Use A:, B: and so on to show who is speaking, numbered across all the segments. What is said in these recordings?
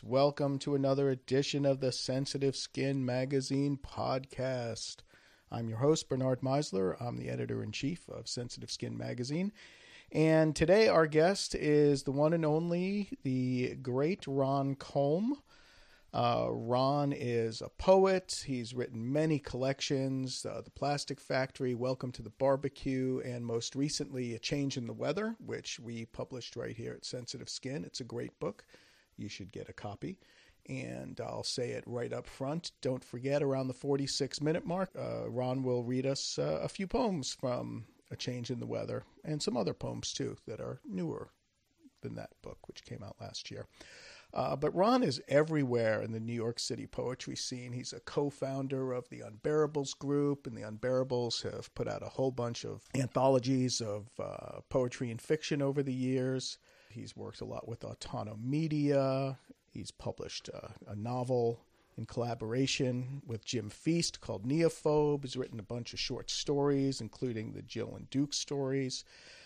A: folks. Welcome to another edition of the Sensitive Skin Magazine podcast. I'm your host, Bernard Meisler. I'm the editor-in-chief of Sensitive Skin Magazine. And today our guest is the one and only, the great Ron Colm. Ron is a poet. He's written many collections, The Plastic Factory, Welcome to the Barbecue, and most recently, A Change in the Weather, which we published right here at Sensitive Skin. It's a great book. You should get a copy. And I'll say it right up front. Don't forget, around the 46-minute mark, Ron will read us a few poems from A Change in the Weather, and some other poems, too, that are newer than that book, which came out last year. But Ron is everywhere in the New York City poetry scene. He's a co-founder of the Unbearables group, and the Unbearables have put out a whole bunch of anthologies of poetry and fiction over the years. He's worked a lot with Autono Media. He's published a novel in collaboration with Jim Feast called Neophobe. He's written a bunch of short stories, including the Jill and Duke stories.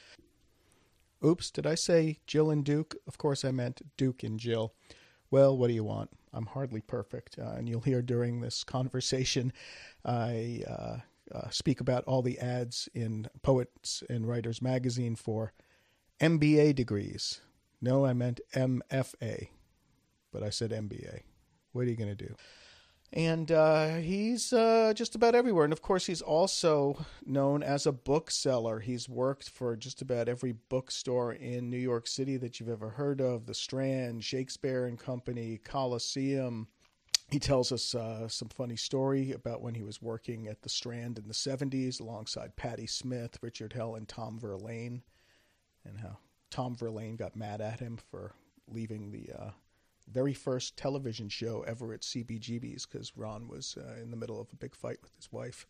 A: Oops, did I say Jill and Duke? Of course I meant Duke and Jill. Well, what do you want? I'm hardly perfect. And you'll hear during this conversation, I speak about all the ads in Poets and Writers magazine for MBA degrees. No, I meant MFA, but I said MBA. What are you going to do? And he's just about everywhere. And, of course, he's also known as a bookseller. He's worked for just about every bookstore in New York City that you've ever heard of, The Strand, Shakespeare and Company, Coliseum. He tells us some funny story about when he was working at The Strand in the 70s alongside Patti Smith, Richard Hell, and Tom Verlaine, and how Tom Verlaine got mad at him for leaving the very first television show ever at CBGB's because Ron was in the middle of a big fight with his wife.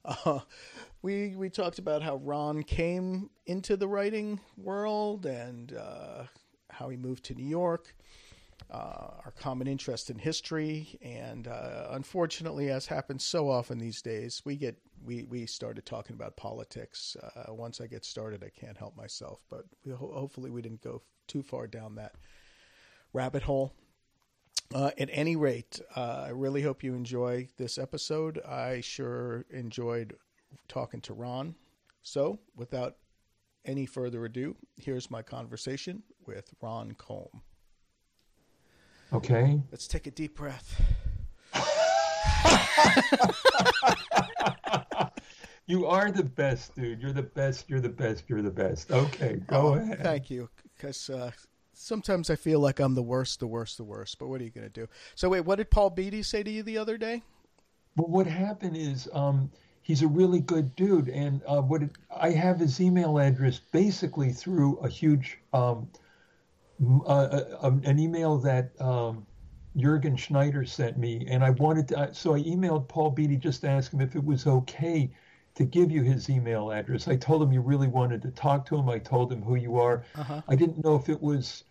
A: We talked about how Ron came into the writing world and how he moved to New York, our common interest in history, and unfortunately, as happens so often these days, we started talking about politics. Once I get started, I can't help myself, but hopefully we didn't go too far down that rabbit hole. At any rate, I really hope you enjoy this episode. I sure enjoyed talking to Ron. So, without any further ado, here's my conversation with Ron Colm.
B: Okay.
A: Let's take a deep breath.
B: You are the best, dude. You're the best. You're the best. You're the best. Okay, go ahead.
A: Thank you. Because sometimes I feel like I'm the worst. But what are you going to do? So wait, what did Paul Beatty say to you the other day?
B: Well, what happened is he's a really good dude. And I have his email address basically through a huge an email that Jürgen Schneider sent me. And I wanted to, so I emailed Paul Beatty just to ask him if it was okay to give you his email address. I told him you really wanted to talk to him. I told him who you are. Uh-huh. I didn't know if it was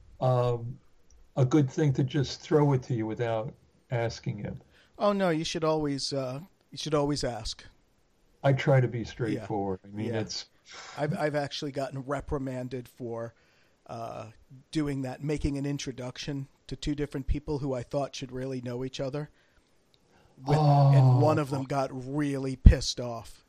B: a good thing to just throw it to you without asking him.
A: Oh no, you should always ask.
B: I try to be straightforward. Yeah. I mean, it's.
A: I've actually gotten reprimanded for doing that, making an introduction to two different people who I thought should really know each other. And one of them got really pissed off.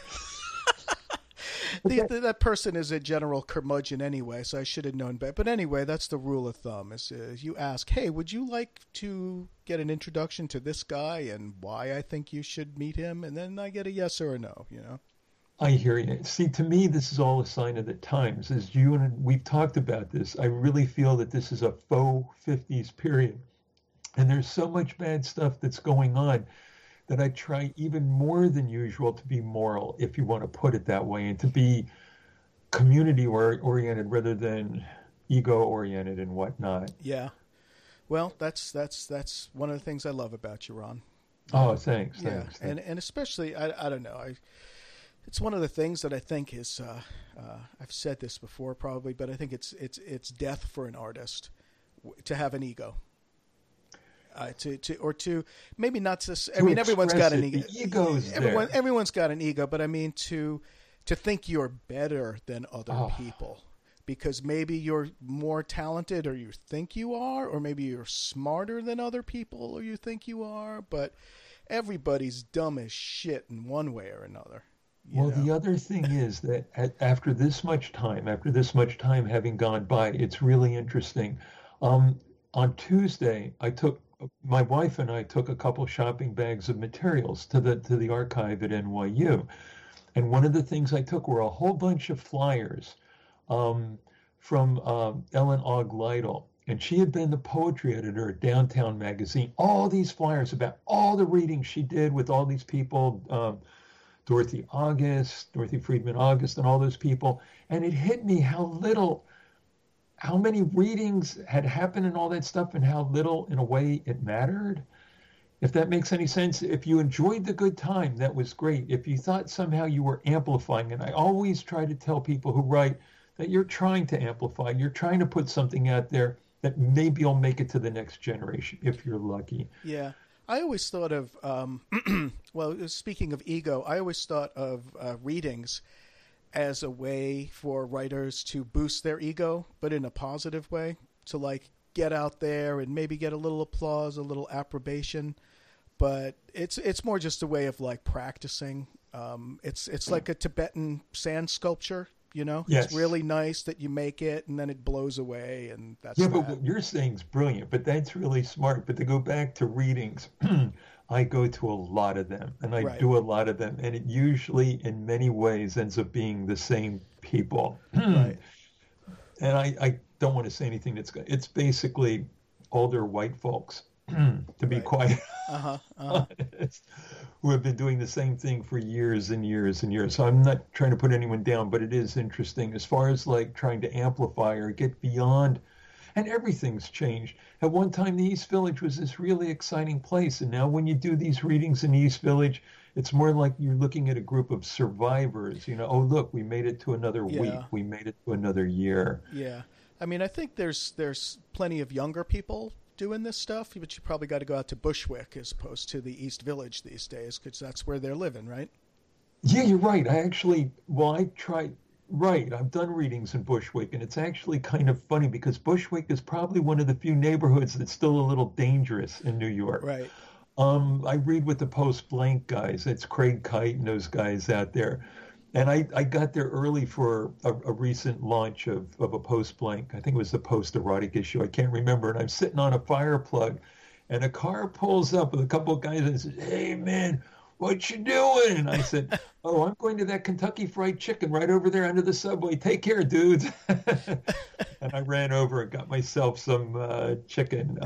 A: That person is a general curmudgeon anyway, so I should have known better. But anyway, that's the rule of thumb. Is you ask, hey, would you like to get an introduction to this guy and why I think you should meet him? And then I get a yes or a no, you know?
B: I hear you. See, to me, this is all a sign of the times. As you and we've talked about this, I really feel that this is a faux 50s period. And there's so much bad stuff that's going on that I try even more than usual to be moral, if you want to put it that way, and to be community-oriented rather than ego-oriented and whatnot.
A: Yeah. Well, that's one of the things I love about you, Ron.
B: Oh, thanks.
A: Yeah,
B: thanks.
A: And especially, I don't know, it's one of the things that I think is, I've said this before probably, but I think it's death for an artist to have an ego. To maybe not to. I mean, everyone's got an ego.
B: The ego's there.
A: Everyone's got an ego, but I mean to think you're better than other people. because maybe you're more talented, or you think you are, or maybe you're smarter than other people, or you think you are, but everybody's dumb as shit in one way or another.
B: Well, the other thing is that after this much time, having gone by, it's really interesting. On Tuesday, my wife and I took a couple shopping bags of materials to the archive at NYU, and one of the things I took were a whole bunch of flyers from Ellen Ogg Lytle. And she had been the poetry editor at Downtown Magazine. All these flyers about all the readings she did with all these people, Dorothy Friedman August, and all those people. And it hit me how many readings had happened and all that stuff, and how little, in a way, it mattered. If that makes any sense. If you enjoyed the good time, that was great. If you thought somehow you were amplifying, and I always try to tell people who write that you're trying to amplify, you're trying to put something out there that maybe you'll make it to the next generation if you're lucky.
A: Yeah. I always thought of, well, speaking of ego, I always thought of readings as a way for writers to boost their ego, but in a positive way, to like get out there and maybe get a little applause, a little approbation. But it's more just a way of like practicing. It's like a Tibetan sand sculpture.
B: Yes.
A: It's really nice that you make it and then it blows away, and that's
B: but what you're saying is brilliant, but that's really smart. But to go back to readings, I go to a lot of them, and I do a lot of them, and it usually in many ways ends up being the same people.
A: Right.
B: And I don't want to say anything it's basically older white folks, to be quite honest, who have been doing the same thing for years and years and years. So I'm not trying to put anyone down, but it is interesting as far as like trying to amplify or get beyond, and everything's changed. At one time, the East Village was this really exciting place. And now when you do these readings in East Village, it's more like you're looking at a group of survivors. Oh, look, we made it to another week. We made it to another year.
A: Yeah. I mean, I think there's plenty of younger people doing this stuff, but you probably got to go out to Bushwick as opposed to the East Village these days, because that's where they're living, right?
B: Yeah, you're right. I've done readings in Bushwick, and it's actually kind of funny because Bushwick is probably one of the few neighborhoods that's still a little dangerous in New York.
A: Right.
B: I read with the Post Blank guys. It's Craig Kite and those guys out there. And I got there early for a recent launch of a Post Blank. I think it was the Post Erotic issue. I can't remember. And I'm sitting on a fire plug, and a car pulls up with a couple of guys and says, "Hey, man, what you doing?" And I said, "Oh, I'm going to that Kentucky Fried Chicken right over there under the subway. Take care, dudes." And I ran over and got myself some chicken.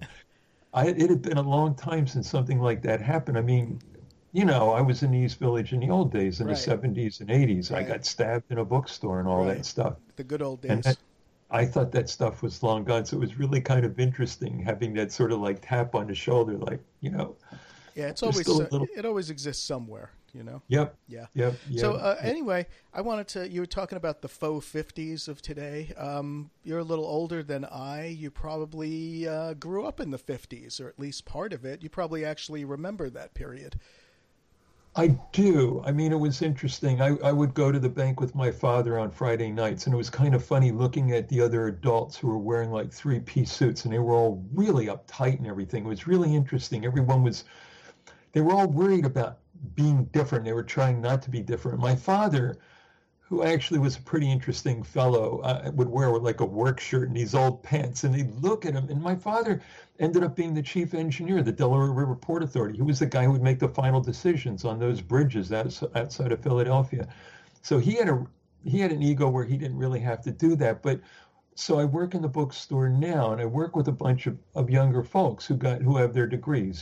B: It had been a long time since something like that happened. I mean, I was in the East Village in the old days, in the 70s and 80s. Right. I got stabbed in a bookstore and all that stuff.
A: The good old days.
B: And I thought that stuff was long gone. So it was really kind of interesting having that sort of like tap on the shoulder, like,
A: Yeah, it's always it always exists somewhere,
B: Yep.
A: Yeah.
B: Yep.
A: So anyway, you were talking about the faux 50s of today. You're a little older than I. You probably grew up in the 50s, or at least part of it. You probably actually remember that period.
B: I do. I mean, it was interesting. I would go to the bank with my father on Friday nights, and it was kind of funny looking at the other adults who were wearing like three-piece suits, and they were all really uptight and everything. It was really interesting. They were all worried about being different. They were trying not to be different. My father, who actually was a pretty interesting fellow, would wear like a work shirt and these old pants, and they'd look at him. And my father ended up being the chief engineer of the Delaware River Port Authority. He was the guy who would make the final decisions on those bridges outside of Philadelphia. So he had an ego where he didn't really have to do that. But so I work in the bookstore now, and I work with a bunch of younger folks who have their degrees.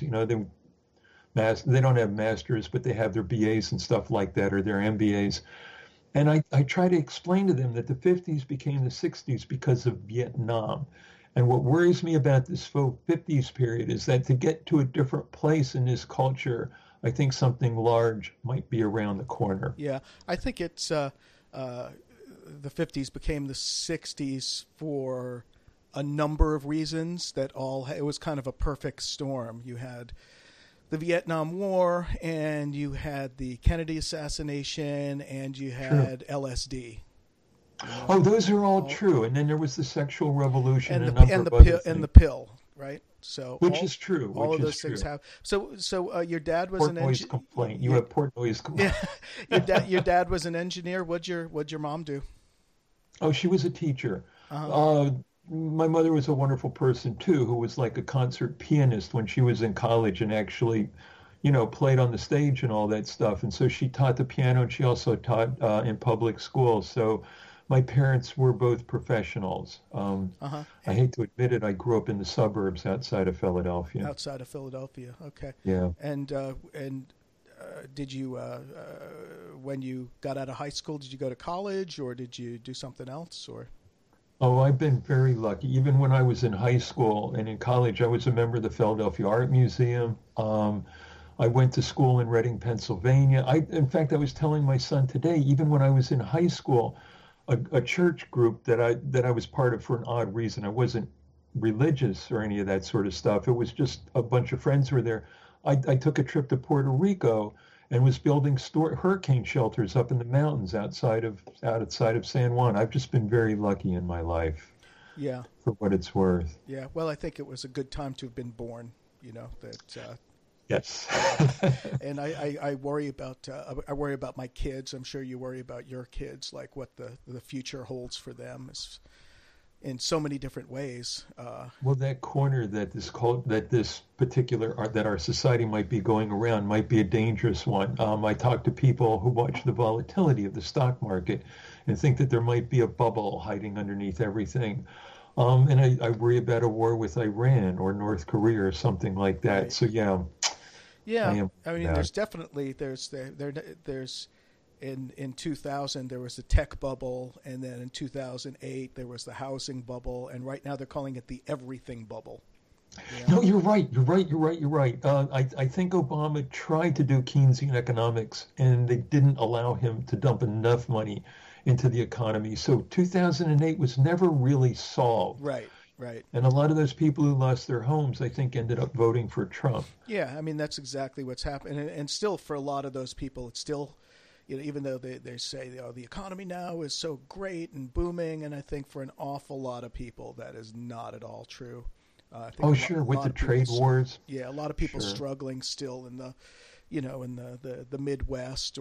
B: They don't have masters, but they have their BAs and stuff like that, or their MBAs. And I try to explain to them that the 50s became the 60s because of Vietnam. And what worries me about this faux 50s period is that to get to a different place in this culture, I think something large might be around the corner.
A: Yeah, I think it's the 50s became the 60s for a number of reasons it was kind of a perfect storm. You had the Vietnam War, and you had the Kennedy assassination, and you had LSD. You know,
B: Oh, those are all
A: all
B: true. And then there was the sexual revolution
A: and
B: and a
A: the
B: number of other
A: and the
B: things,
A: pill, right? So
B: which is true,
A: all
B: which
A: of
B: is
A: those things
B: true.
A: have. So your dad was an
B: Portnoy's
A: engineer.
B: complaint. You have Portnoy's
A: Yeah,
B: complaint.
A: your dad was an engineer. What'd your mom do?
B: Oh, she was a teacher.
A: Uh-huh.
B: Uh, my mother was a wonderful person too, who was like a concert pianist when she was in college and actually, played on the stage and all that stuff. And so she taught the piano and she also taught in public schools. So my parents were both professionals.
A: Uh-huh.
B: I hate to admit it, I grew up in the suburbs outside of Philadelphia.
A: Outside of Philadelphia. Okay.
B: Yeah.
A: And did you when you got out of high school, did you go to college or did you do something else or?
B: Oh, I've been very lucky. Even when I was in high school and in college, I was a member of the Philadelphia Art Museum. I went to school in Reading, Pennsylvania. In fact, I was telling my son today, even when I was in high school, a church group that I was part of for an odd reason. I wasn't religious or any of that sort of stuff. It was just a bunch of friends who were there. I took a trip to Puerto Rico and was building hurricane shelters up in the mountains outside of San Juan. I've just been very lucky in my life,
A: Yeah.
B: for what it's worth.
A: Yeah. Well, I think it was a good time to have been born. You know that.
B: Yes.
A: And I worry about my kids. I'm sure you worry about your kids, like what the future holds for them is in so many different ways.
B: Well, that corner that that our society might be going around might be a dangerous one. I talk to people who watch the volatility of the stock market and think that there might be a bubble hiding underneath everything. And I worry about a war with Iran or North Korea or something like that.
A: Right.
B: So yeah,
A: Yeah, I mean,
B: that.
A: there's definitely there's in 2000 there was the tech bubble, and then in 2008 there was the housing bubble, and right now they're calling it the everything bubble. You know?
B: No, you're right. You're right. You're right. You're right. I think Obama tried to do Keynesian economics, and they didn't allow him to dump enough money into the economy. So 2008 was never really solved.
A: Right, right.
B: And a lot of those people who lost their homes, I think, ended up voting for Trump.
A: Yeah, I mean that's exactly what's happened, and still for a lot of those people, it's still, even though they say the economy now is so great and booming, and I think for an awful lot of people that is not at all true. I think
B: Oh, sure, with the trade wars.
A: Yeah, a lot of people
B: Sure.
A: struggling still in the, in the Midwest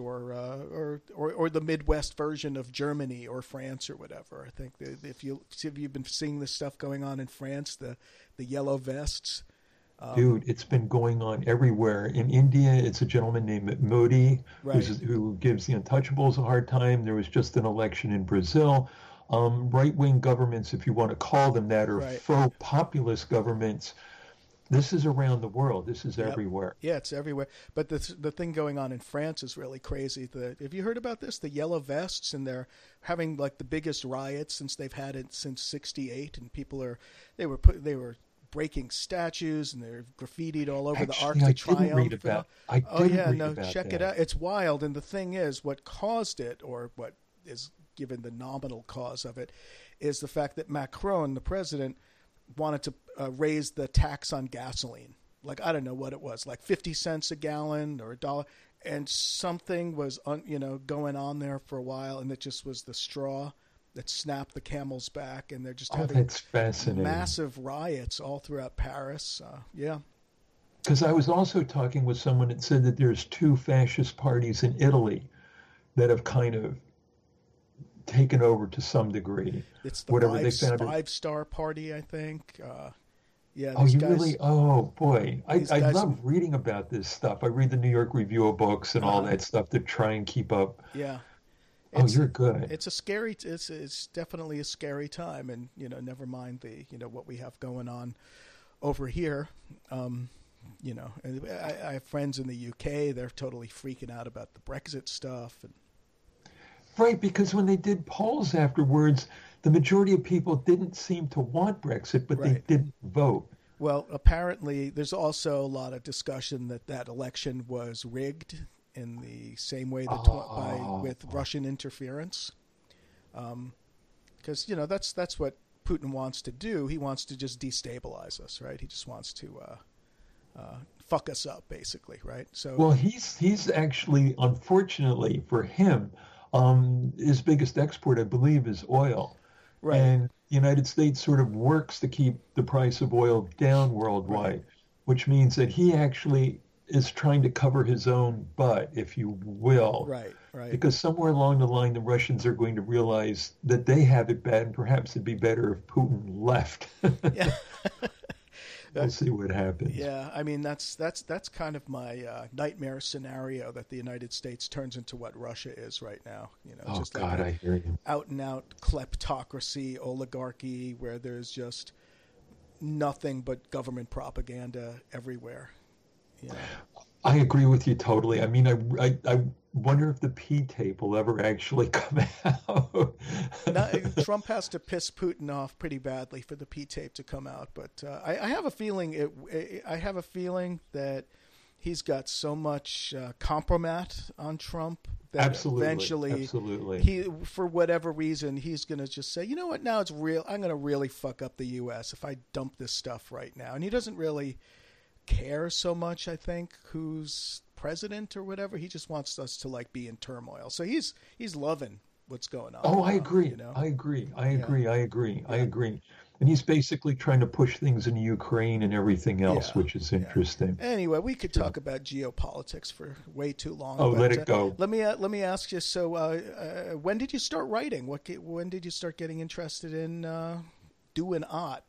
A: or the Midwest version of Germany or France or whatever. I think that if you've been seeing this stuff going on in France, the yellow vests.
B: Dude, it's been going on everywhere. In India, it's a gentleman named Modi
A: Right.
B: who gives the untouchables a hard time. There was just an election in Brazil. Right-wing governments, if you want to call them that, or
A: Right.
B: faux populist governments. This is around the world. This is
A: Yep.
B: everywhere.
A: Yeah, it's everywhere. But the thing going on in France is really crazy. Have you heard about this? The yellow vests, and they're having like the biggest riots since they've had it since '68, and they were breaking statues and they're graffitied all over the Arc
B: Actually,
A: de
B: I
A: Triomphe.
B: didn't read about. I
A: Oh
B: didn't
A: yeah,
B: read
A: no,
B: about
A: check it
B: that.
A: out. It's wild. And the thing is, what caused it, or what is given the nominal cause of it, is the fact that Macron, the president, wanted to raise the tax on gasoline. Like I don't know what it was, like 50 cents a gallon or $1, and something was going on there for a while, and it just was the straw that snapped the camel's back, and they're just
B: Oh,
A: having
B: that's fascinating.
A: massive riots all throughout Paris. Yeah.
B: Because I was also talking with someone that said that there's two fascist parties in Italy that have kind of taken over to some degree.
A: It's the
B: Whatever they found.
A: five-star party, I think. Yeah,
B: Oh,
A: these
B: you
A: guys,
B: really? Oh, boy. I
A: these guys-
B: love reading about this stuff. I read the New York Review of Books and all that stuff to try and keep up.
A: Yeah.
B: Oh, you're good.
A: It's a scary. It's definitely a scary time, and never mind the what we have going on over here. And I have friends in the UK. They're totally freaking out about the Brexit stuff, and
B: Right, because when they did polls afterwards, the majority of people didn't seem to want Brexit, but they
A: Right.
B: didn't vote.
A: well, apparently there's also a lot of discussion that election was rigged in the same way with Russian interference, because that's what Putin wants to do. He wants to just destabilize us, right? He just wants to fuck us up, basically, right? So
B: Well, he's actually, unfortunately for him, His biggest export, I believe, is oil.
A: Right.
B: And the United States sort of works to keep the price of oil down
A: Right.
B: worldwide, which means that he actually is trying to cover his own butt, if you will,
A: Right. Right.
B: because somewhere along the line, the Russians are going to realize that they have it bad, and perhaps it'd be better if Putin left.
A: Yeah.
B: We'll see what happens.
A: Yeah, I mean that's kind of my nightmare scenario, that the United States turns into what Russia is right now.
B: Oh,
A: Just like
B: God,
A: a
B: I hear you.
A: out and out kleptocracy, oligarchy, where there's just nothing but government propaganda everywhere. You know.
B: I agree with you totally. I mean, I wonder if the P tape will ever actually come out.
A: Now, Trump has to piss Putin off pretty badly for the P tape to come out, but I have a feeling I have a feeling that he's got so much compromat on Trump that
B: Absolutely,
A: eventually
B: absolutely.
A: for whatever reason, he's going to just say, you know what, now it's real. I'm going to really fuck up the U.S. if I dump this stuff right now. And he doesn't really care so much, I think, who's president or whatever. He just wants us to like be in turmoil. So he's loving what's going on.
B: Oh, I
A: now,
B: agree.
A: you know?
B: I agree. I
A: Yeah.
B: agree. I agree. I
A: Yeah.
B: agree. And he's basically trying to push things in Ukraine and everything else,
A: Yeah.
B: which is
A: Yeah.
B: interesting.
A: Anyway, we could talk about geopolitics for way too long.
B: Oh,
A: but,
B: let it go.
A: let me ask you. So, when did you start writing? When did you start getting interested in doing art?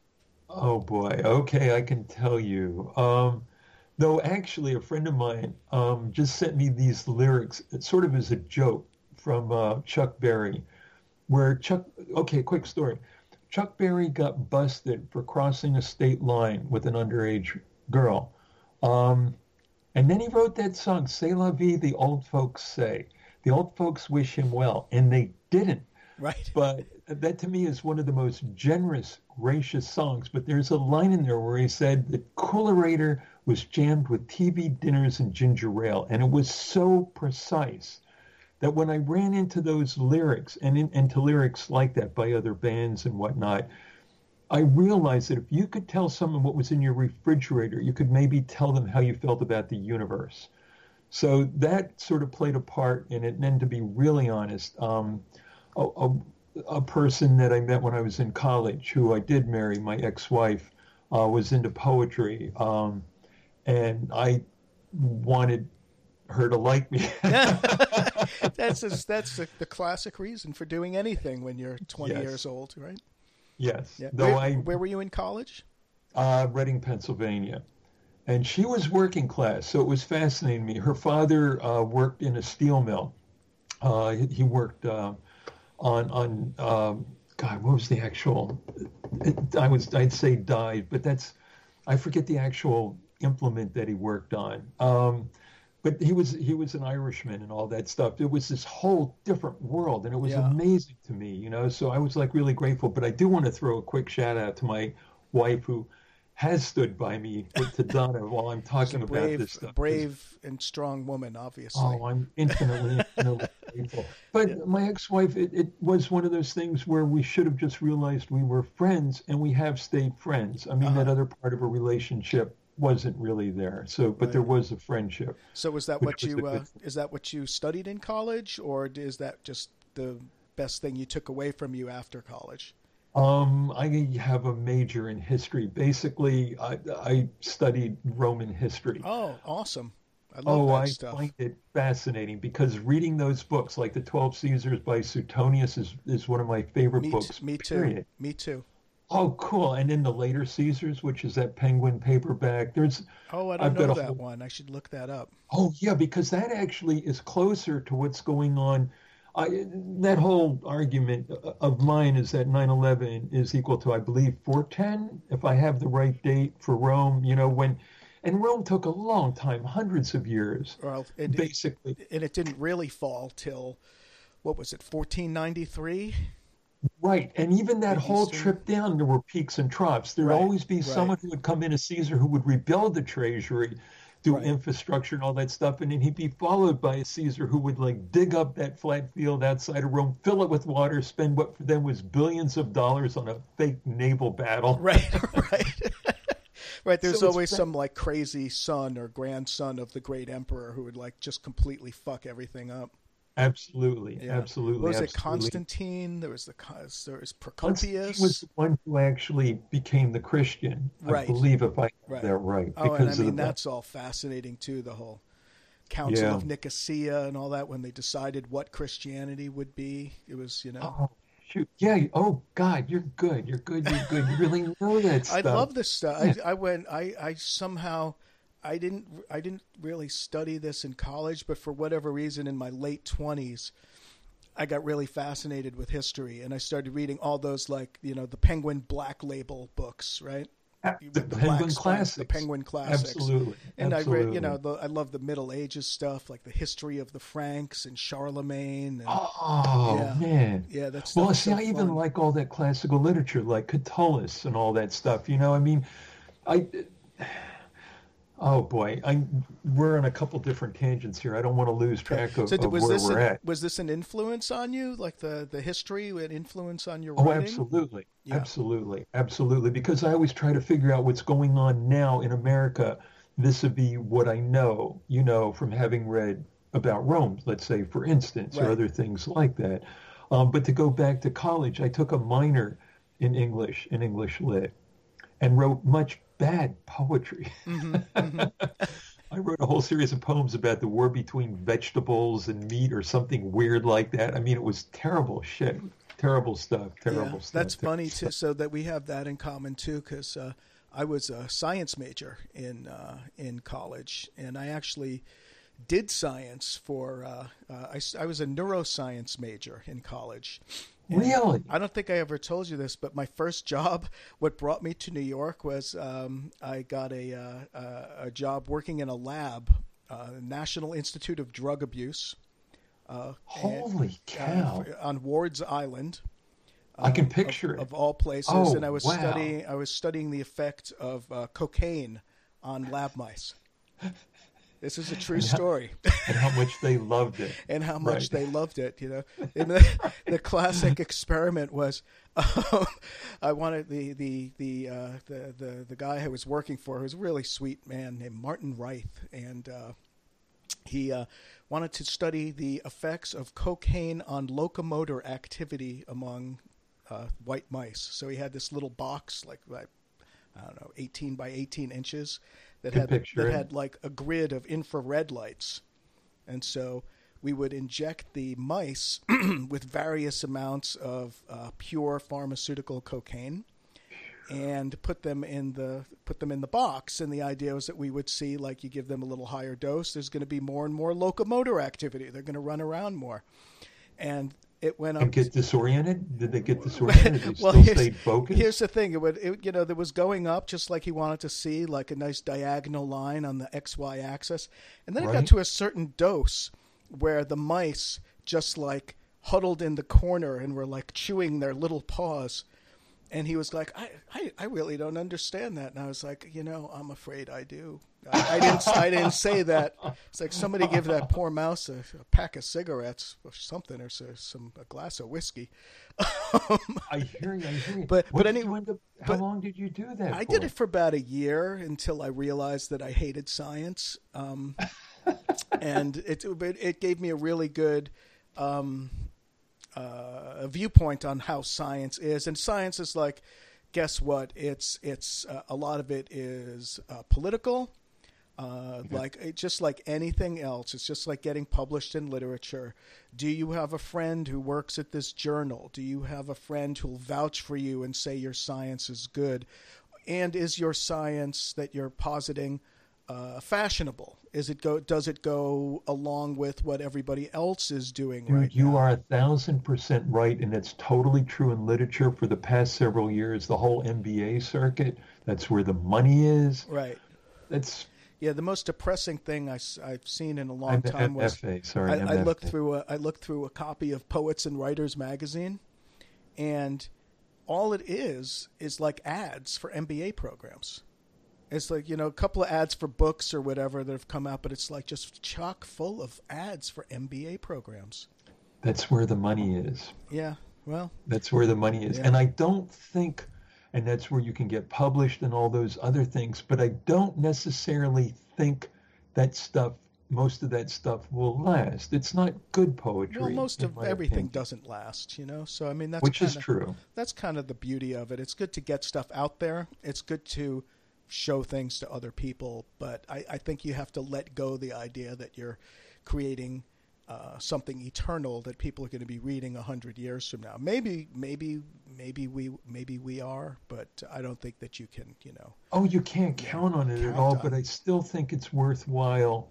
B: Oh boy. Okay, I can tell you. Though actually, a friend of mine just sent me these lyrics, sort of as a joke from Chuck Berry, where Chuck. Okay, quick story. Chuck Berry got busted for crossing a state line with an underage girl. Um, and then he wrote that song, C'est la vie, the old folks say. The old folks wish him well, and they didn't.
A: Right.
B: But that to me is one of the most generous, gracious songs. But there's a line in there where he said the coolerator was jammed with TV dinners and ginger ale. And it was so precise that when I ran into those lyrics and into lyrics like that by other bands and whatnot, I realized that if you could tell someone what was in your refrigerator, you could maybe tell them how you felt about the universe. So that sort of played a part in it. And then to be really honest, a, a, a person that I met when I was in college, who I did marry, my ex-wife, was into poetry. And I wanted her to like me.
A: That's the classic reason for doing anything when you're 20
B: Yes.
A: years old, right?
B: Yes.
A: Yeah.
B: Though
A: Where were you in college?
B: Reading, Pennsylvania. And she was working class, so it was fascinating to me. Her father worked in a steel mill. He worked on God, what was the actual? I'd say died, but I forget the actual implement that he worked on. But he was an Irishman and all that stuff. It was this whole different world, and it was
A: Yeah.
B: amazing to me, you know. So I was like really grateful. But I do want to throw a quick shout out to my wife, who has stood by me, to Donna, while I'm
A: She's
B: talking
A: a
B: about this stuff. 'Cause,
A: brave and strong woman, obviously.
B: oh, I'm infinitely grateful. But
A: Yeah.
B: my ex-wife, it was one of those things where we should have just realized we were friends, and we have stayed friends. I mean, that other part of a relationship wasn't really there. So, but there
A: Right.
B: was a friendship,
A: So is that
B: which
A: what
B: was
A: you
B: a good thing.
A: is that what you studied in college, or is that just the best thing you took away from you after college?
B: I have a major in history. Basically, I studied Roman history.
A: Oh, awesome! I love
B: Oh,
A: that
B: I
A: stuff.
B: find it fascinating because reading those books, like the 12 Caesars by Suetonius, is one of my favorite books,
A: Me too.
B: period.
A: Me too.
B: Oh, cool. And then the later Caesars, which is that Penguin paperback.
A: Oh, I don't
B: I've got
A: know
B: a
A: that
B: whole,
A: one. I should look that up.
B: oh yeah, because that actually is closer to what's going on. That whole argument of mine is that 9/11 is equal to, I believe, 410, if I have the right date for Rome, you know, and Rome took a long time, hundreds of years,
A: Well,
B: basically.
A: and it didn't really fall till, what was it, 1493?
B: Right. And even that
A: The
B: whole
A: Eastern.
B: trip down, there were peaks and troughs. There'd
A: Right.
B: always be
A: Right.
B: someone who would come in, a Caesar, who would rebuild the treasury, do
A: Right.
B: infrastructure and all that stuff. And then he'd be followed by a Caesar who would like dig up that flat field outside of Rome, fill it with water, spend what for them was billions of dollars on a fake naval battle.
A: Right. Right. Right. There's
B: So it's
A: always some like crazy son or grandson of the great emperor who would like just completely fuck everything up.
B: Absolutely,
A: Yeah. What
B: absolutely,
A: was it?
B: absolutely.
A: Constantine. There was
B: Constantine was
A: Procopius.
B: the one who actually became the Christian, I
A: Right.
B: believe, if I have
A: Right.
B: that right,
A: Oh, and I
B: because of
A: mean
B: the,
A: that's all fascinating too. The whole Council
B: yeah.
A: of Nicosia and all that when they decided what Christianity would be. It was,
B: Oh, shoot. Yeah. Oh, God, you're good. You're good. You're good. You really know that
A: I
B: stuff.
A: love this stuff.
B: Yeah.
A: I somehow I didn't really study this in college, but for whatever reason in my late 20s I got really fascinated with history and I started reading all those like, the Penguin Black Label books, right?
B: The
A: With the black
B: Penguin
A: spines, the
B: Classics.
A: Penguin Classics.
B: Absolutely.
A: And I read,
B: Absolutely.
A: I love the Middle Ages stuff, like the history of the Franks and Charlemagne, and
B: Oh,
A: yeah,
B: man.
A: yeah, that stuff
B: Well,
A: is
B: see,
A: so
B: I even
A: fun.
B: like all that classical literature, like Catullus and all that stuff. I mean, I, oh boy, we're on a couple different tangents here. I don't want to lose
A: Okay,
B: track
A: so
B: of where we're at.
A: was this an influence on you, like the history, an influence on your
B: Oh,
A: writing?
B: absolutely.
A: Yeah,
B: Absolutely. Absolutely. Because I always try to figure out what's going on now in America vis-a-vis what I know, from having read about Rome, let's say, for instance, or
A: right.
B: other things like that. But to go back to college, I took a minor in English Lit, and wrote much bad poetry.
A: Mm-hmm. Mm-hmm.
B: I wrote a whole series of poems about the war between vegetables and meat or something weird like that. I mean, it was terrible shit. Terrible stuff.
A: Yeah,
B: Terrible stuff.
A: that's
B: Terrible
A: funny too.
B: stuff.
A: So that we have that in common too, because I was a science major in college, and I actually did science for. I was a neuroscience major in college, and
B: Really?
A: I don't think I ever told you this, but my first job, what brought me to New York was I got a job working in a lab, National Institute of Drug Abuse, and,
B: Holy cow.
A: on Ward's Island,
B: I can
A: of
B: picture it.
A: all places, and
B: Oh, wow.
A: I was studying the effect of cocaine on lab mice. This is a true
B: And how,
A: story,
B: and how much they loved it.
A: and how much
B: Right.
A: they loved it. And the classic experiment was, I wanted the guy I was working for, who was a really sweet man named Martin Reith, and he wanted to study the effects of cocaine on locomotor activity among white mice. So he had this little box, like I don't know, 18 by 18 inches,
B: Can picture
A: that
B: it.
A: had like a grid of infrared lights, and so we would inject the mice with various amounts of pure pharmaceutical cocaine and put them in the box, and the idea was that we would see, like, you give them a little higher dose, there's going to be more and more locomotor activity, they're going to run around more, and it went
B: And
A: up.
B: get disoriented? Did they get disoriented? Did they
A: Well,
B: still stay
A: here's
B: focused?
A: the thing, there was going up just like he wanted to see, like a nice diagonal line on the XY axis, and then it got
B: Right?
A: to a certain dose where the mice just like huddled in the corner and were like chewing their little paws. And he was like, I really don't understand that. And I was like, I'm afraid I do. I didn't say that. It's like somebody give that poor mouse a pack of cigarettes or something, or a glass of whiskey.
B: I hear you. I hear you.
A: But
B: What did
A: anyway,
B: you end up? How
A: but
B: long did you do that
A: I did it
B: for?
A: for about a year until I realized that I hated science, and it gave me a really good a viewpoint on how science is. And science is like, guess what? It's a lot of it is political. Just like anything else, it's just like getting published in literature. Do you have a friend who works at this journal? Do you have a friend who'll vouch for you and say your science is good? And is your science that you're positing fashionable? Does it go along with what everybody else is doing right
B: Dude, you
A: now?
B: are 1,000% right, and it's totally true in literature for the past several years. The whole MBA circuit, that's where the money is.
A: Right.
B: That's
A: Yeah, the most depressing thing I've seen in a long
B: I'm
A: time was
B: MFA, sorry,
A: I looked
B: MFA.
A: through a copy of Poets and Writers magazine, and all it is like ads for MBA programs. It's like, a couple of ads for books or whatever that have come out, but it's like just chock full of ads for MBA programs.
B: That's where the money is.
A: Yeah, well,
B: That's where the money is.
A: yeah,
B: And I don't think, and that's where you can get published and all those other things, but I don't necessarily think that stuff most of that stuff will last. It's not good
A: Well,
B: poetry,
A: most
B: in
A: of
B: my
A: everything
B: opinion,
A: doesn't last, you know. So I mean,
B: which is true.
A: that's kind of the beauty of it. It's good to get stuff out there. It's good to show things to other people, but I think you have to let go the idea that you're creating something eternal that people are going to be reading 100 years from now. Maybe we are, but I don't think that you can, you know,
B: Oh, you can't count on it at
A: count
B: all, but
A: on.
B: I still think it's worthwhile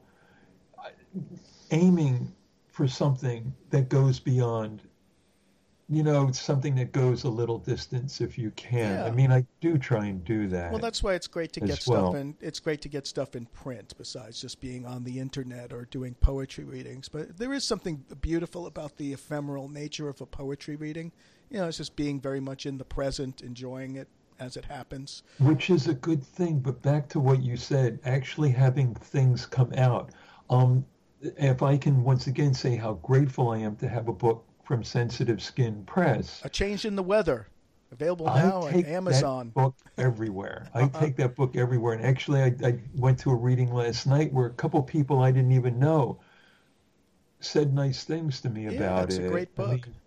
B: aiming for something that goes beyond, something that goes a little distance if you can. I
A: Yeah.
B: mean, I do try and do
A: Well,
B: that
A: that's why it's great to get
B: as
A: stuff
B: well.
A: in. It's great to get stuff in print besides just being on the internet or doing poetry readings. But there is something beautiful about the ephemeral nature of a poetry reading. You know, it's just being very much in the present, enjoying it as it happens.
B: Which is a good thing, but back to what you said, actually having things come out. Um, if I can once again say how grateful I am to have a book from Sensitive Skin Press,
A: A Change in the Weather, available
B: I
A: now on
B: take that
A: Amazon.
B: book everywhere. I
A: Uh-huh.
B: take that book everywhere. And actually, I went to a reading last night where a couple people I didn't even know said nice things to me
A: Yeah,
B: about
A: it's a
B: it.
A: great
B: I
A: book.
B: mean,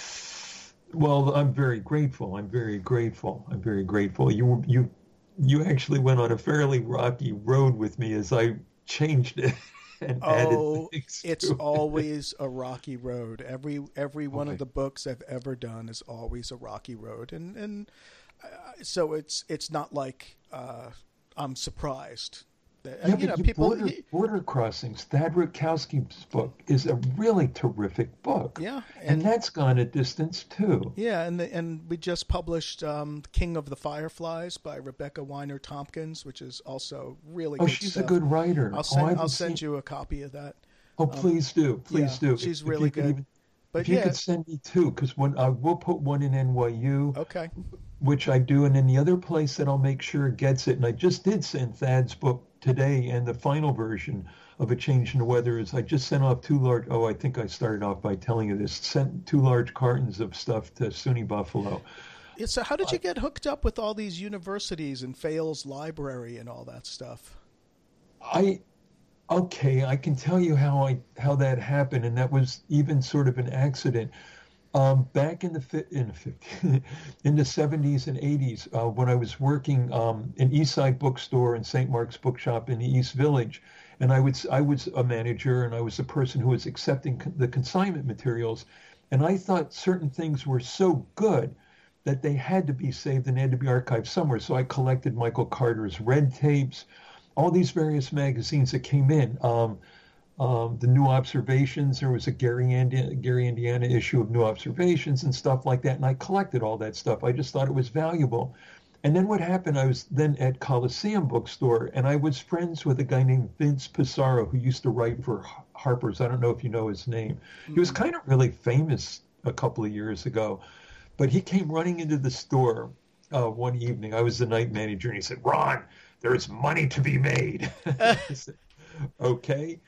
B: well, I'm very grateful. I'm very grateful. I'm very grateful. You actually went on a fairly rocky road with me as I changed it and added
A: Oh,
B: things
A: it's
B: to it.
A: always a rocky road. Every one of
B: Okay.
A: the books I've ever done is always a rocky road, and so it's not like I'm surprised that
B: Yeah,
A: you
B: but
A: know
B: you
A: people.
B: border crossings. Thad Rutkowski's book is a really terrific book,
A: Yeah,
B: and
A: and
B: that's gone a distance too.
A: yeah, and we just published King of the Fireflies by Rebecca Weiner Tompkins, which is also really
B: Oh,
A: good
B: she's a
A: stuff.
B: good writer. Oh, I
A: I'll
B: haven't
A: send
B: seen.
A: you a copy of that.
B: Oh,
A: Um,
B: please do,
A: yeah,
B: please do.
A: she's
B: If
A: really
B: you could
A: good.
B: even,
A: But
B: if you
A: yeah,
B: could send me two, because when we'll put one in NYU,
A: okay.
B: which I do, and then the other place that I'll make sure it gets it. And I just did send Thad's book today, and the final version of A Change in the Weather is I just sent off two large. Oh, I think I started off by telling you this. Sent two large cartons of stuff to SUNY Buffalo.
A: Yeah, so how did
B: I,
A: you get hooked up with all these universities and Fales Library and all that stuff?
B: I okay, I can tell you how that happened, and that was even sort of an accident. Back in in the 70s and 80s, when I was working in Eastside Bookstore and St. Mark's Bookshop in the East Village, and I was a manager and I was the person who was accepting the consignment materials, and I thought certain things were so good that they had to be saved and they had to be archived somewhere. So I collected Michael Carter's Red Tapes, all these various magazines that came in. The New Observations. There was a Gary, Indiana issue of New Observations and stuff like that. And I collected all that stuff. I just thought it was valuable. And then what happened, I was then at Coliseum Bookstore, and I was friends with a guy named Vince Pissarro, who used to write for Harper's. I don't know if you know his name. He was
A: Mm-mm.
B: kind of really famous a couple of years ago, but he came running into the store one evening. I was the night manager, and he said, "Ron, there's money to be made." I said, "Okay."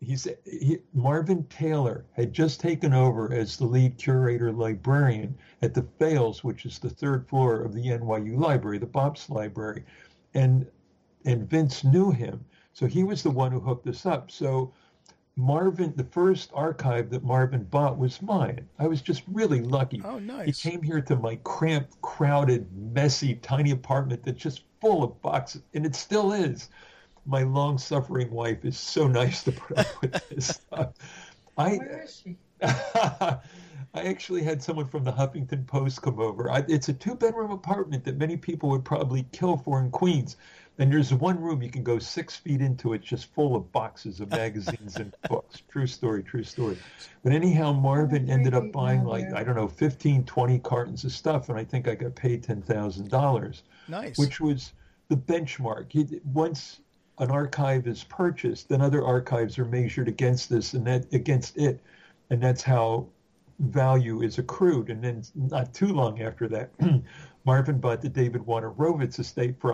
B: Marvin Taylor had just taken over as the lead curator librarian at the Fales, which is the third floor of the NYU library, the Bops Library, and Vince knew him, so he was the one who hooked us up. So the first archive that Marvin bought was mine. I was just really lucky.
A: Oh,
B: He
A: nice.
B: came here to my cramped, crowded, messy, tiny apartment that's just full of boxes, and it still is. My long-suffering wife is so nice to put up with this stuff. I
C: Where is she?
B: I actually had someone from the Huffington Post come over. It's a two-bedroom apartment that many people would probably kill for in Queens. And there's one room you can go 6 feet into it, just full of boxes of magazines and books. True story, true story. But anyhow,
C: Only
B: Marvin
C: three
B: ended up
C: people
B: buying
C: out
B: like,
C: there.
B: I don't know, 15, 20 cartons of stuff. And I think I got paid $10,000,
A: Nice.
B: which was the benchmark. Once an archive is purchased, then other archives are measured against this and that against it. And that's how value is accrued. And then not too long after that, Marvin bought the David Wojnarowicz estate for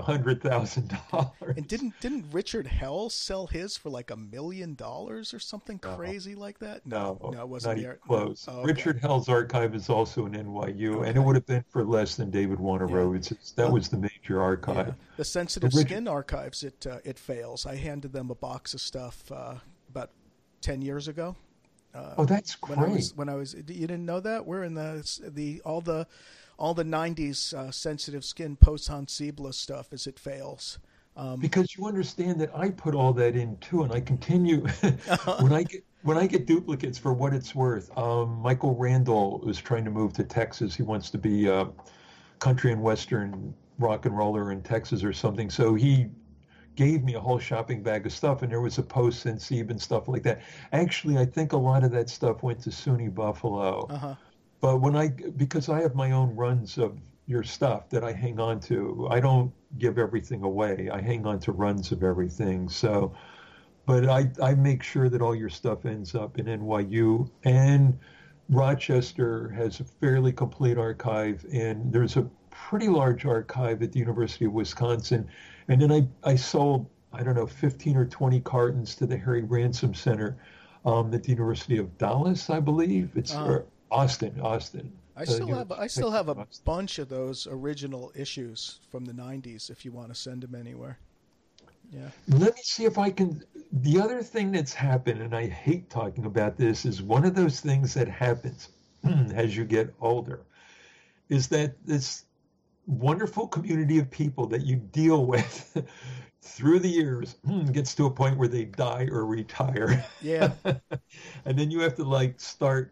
A: And
B: $100,000.
A: didn't Richard Hell sell his for like $1 million or something
B: No,
A: crazy like that? No,
B: no,
A: no, it wasn't
B: not even
A: there. No.
B: close.
A: Oh, okay.
B: Richard Hell's archive is also in NYU, and it
A: Okay.
B: would have been for less than David
A: Yeah.
B: Wojnarowicz's. That
A: Well,
B: was the major
A: yeah.
B: archive.
A: The
B: But
A: Sensitive
B: Richard,
A: Skin archives, it fails. I handed them a box of stuff about 10 years ago.
B: Oh, that's great.
A: When I was, you didn't know that? We're in all the 90s sensitive skin post-sensible stuff as it fails.
B: Because you understand that I put all that in too, and I continue when I get duplicates for what it's worth. Michael Randall is trying to move to Texas. He wants to be a country and western rock and roller in Texas or something. So he gave me a whole shopping bag of stuff, and there was a post-Sensible and stuff like that. Actually, I think a lot of that stuff went to SUNY Buffalo.
A: Uh-huh.
B: But because I have my own runs of your stuff that I hang on to, I don't give everything away. I hang on to runs of everything. So, but I make sure that all your stuff ends up in NYU, and Rochester has a fairly complete archive, and there's a pretty large archive at the University of Wisconsin. And then I sold, I don't know, 15 or 20 cartons to the Harry Ransom Center at the University of Dallas, I believe. It's Austin.
A: I still have a bunch of those original issues from the 90s if you want to send them anywhere. Yeah.
B: Let me see if I can. The other thing that's happened, and I hate talking about this, is one of those things that happens as you get older, is that this wonderful community of people that you deal with through the years gets to a point where they die or retire.
A: Yeah.
B: And then you have to start.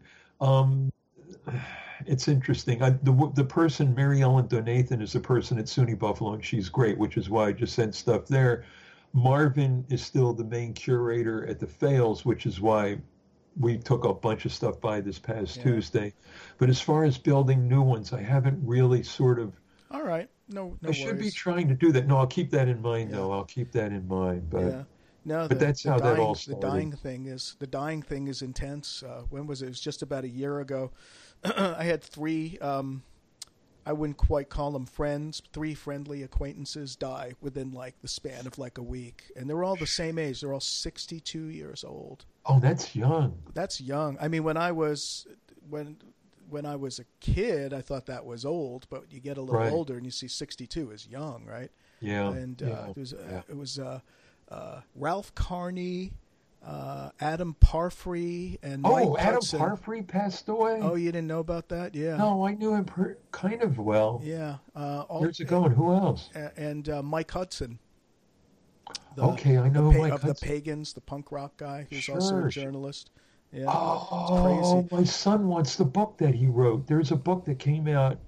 B: It's interesting. The person, Mary Ellen Donathan, is a person at SUNY Buffalo, and she's great, which is why I just sent stuff there. Marvin is still the main curator at the Fales, which is why we took a bunch of stuff by this past Tuesday. But as far as building new ones, I haven't really sort of.
A: All right. No
B: I should be trying to do that. No, I'll keep that in mind, though. I'll keep that in mind. But
A: yeah. No,
B: but that's how that all started.
A: The dying thing is intense. When was it? It was just about a year ago. I had three, I wouldn't quite call them friends, three friendly acquaintances die within the span of a week. And they're all the same age. They're all 62 years old.
B: Oh, that's young.
A: That's young. I mean, when I was a kid, I thought that was old, but you get a little older and you see 62 is young, right?
B: Yeah.
A: And it was Ralph Carney, Adam Parfrey, and Mike Hudson.
B: Adam Parfrey passed away?
A: Oh, you didn't know about that? Yeah.
B: No, I knew him kind of well.
A: Yeah.
B: Years ago, and who else?
A: And Mike Hudson.
B: I know Mike
A: of
B: Hudson.
A: The Pagans, the punk rock guy, who's also a journalist. Yeah,
B: oh,
A: it's crazy.
B: My son wants the book that he wrote. There's a book that came out.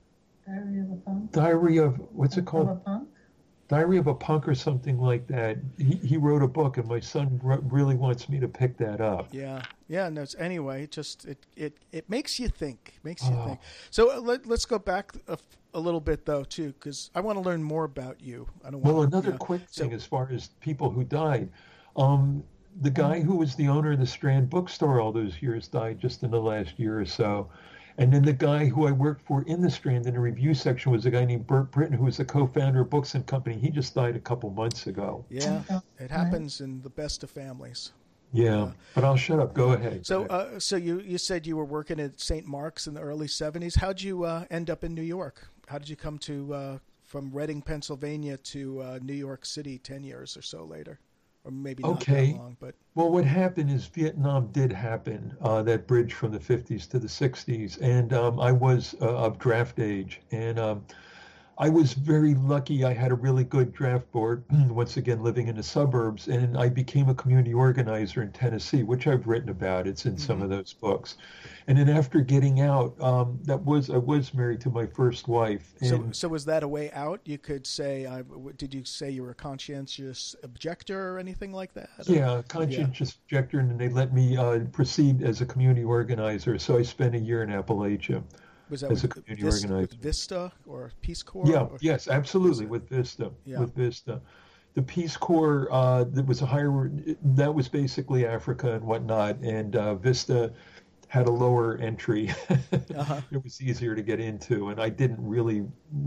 C: Diary of a Punk.
B: What's it called? Diary of a Punk or something like that. He wrote a book, and my son really wants me to pick that up.
A: Yeah. No. Anyway, it makes you think. Think. So let's go back a little bit though too, because I want to learn more about you.
B: Another quick thing as far as people who died. The guy who was the owner of the Strand bookstore all those years died just in the last year or so. And then the guy who I worked for in the Strand in the review section was a guy named Bert Britton, who was the co-founder of Books and Company. He just died a couple months ago.
A: Yeah, it happens in the best of families.
B: Yeah, but I'll shut up. Go ahead.
A: So you said you were working at St. Mark's in the early 70s. How'd you end up in New York? How did you come to from Reading, Pennsylvania to New York City 10 years or so later? Or maybe not that long, but...
B: Well, what happened is Vietnam did happen, that bridge from the 50s to the 60s, and I was of draft age, and I was very lucky. I had a really good draft board, once again living in the suburbs, and I became a community organizer in Tennessee, which I've written about. It's in some of those books. And then after getting out, I was married to my first wife. And
A: so was that a way out? You could say, did you say you were a conscientious objector or anything like that?
B: Yeah, conscientious objector, and then they let me proceed as a community organizer. So I spent a year in Appalachia.
A: Was that
B: as a community organizer.
A: With Vista or Peace Corps?
B: Yeah, yes, absolutely, with Vista.
A: Yeah.
B: With Vista. The Peace Corps, that was basically Africa and whatnot, and Vista had a lower entry. It was easier to get into, and I didn't really,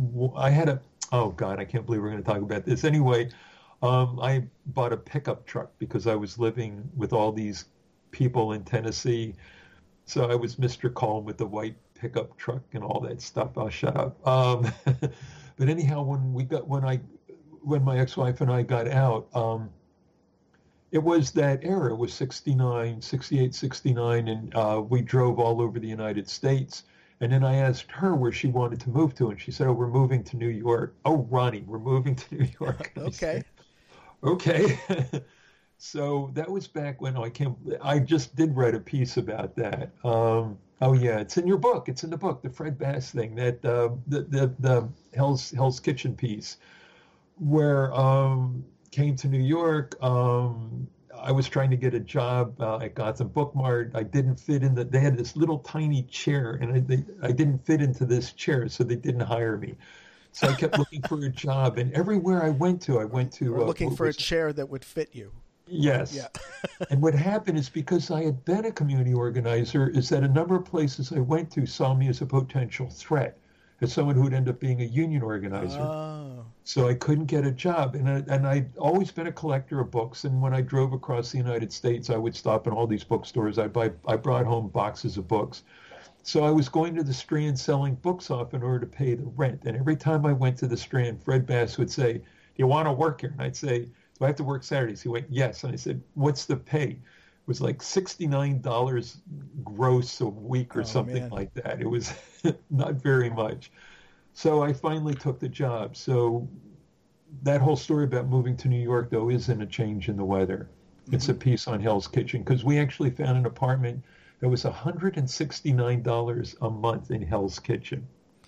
B: oh God, I can't believe we're going to talk about this. Anyway, I bought a pickup truck because I was living with all these people in Tennessee. So I was Mr. Calm with the white pickup truck and all that stuff. I'll shut up. But anyhow, when my ex-wife and I got out, it was that era. It was 69, 68, 69, and we drove all over the United States. And then I asked her where she wanted to move to, and she said, "Oh, we're moving to New York." "Oh, Ronnie, we're moving to New York." And I
A: Okay.
B: said, "Okay." So that was back when I just did write a piece about that. Oh yeah, it's in your book. It's in the book, the Fred Bass thing, that the Hell's Kitchen piece, where came to New York. I was trying to get a job at Gotham Book Mart. I didn't fit in they had this little tiny chair, and I didn't fit into this chair, so they didn't hire me. So I kept looking for a job, and everywhere I went to,
A: Or looking
B: what
A: for a
B: was
A: chair that would fit you. Yeah.
B: yes. And what happened is because I had been a community organizer, is that a number of places I went to saw me as a potential threat, as someone who would end up being a union organizer.
A: Oh.
B: So I couldn't get a job. And I'd always been a collector of books. And when I drove across the United States, I would stop in all these bookstores. I brought home boxes of books. So I was going to the Strand selling books off in order to pay the rent. And every time I went to the Strand, Fred Bass would say, "Do you want to work here?" And I'd say, "Do I have to work Saturdays?" He went, "Yes." And I said, "What's the pay?" It was like $69 gross a week or
A: Oh,
B: something
A: man.
B: like that. It was not very much. So I finally took the job. So that whole story about moving to New York, though, isn't a change in the weather. It's
A: Hmm.
B: a piece on Hell's Kitchen because we actually found an apartment that was $169 a month in Hell's Kitchen,